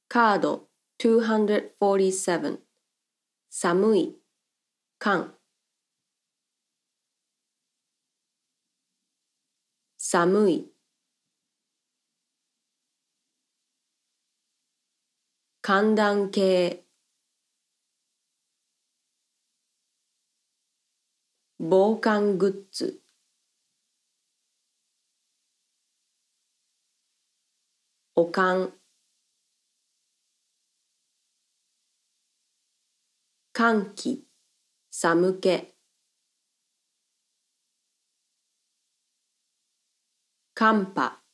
カード247寒い、寒寒い寒暖計防寒グッズおかん寒気寒気寒波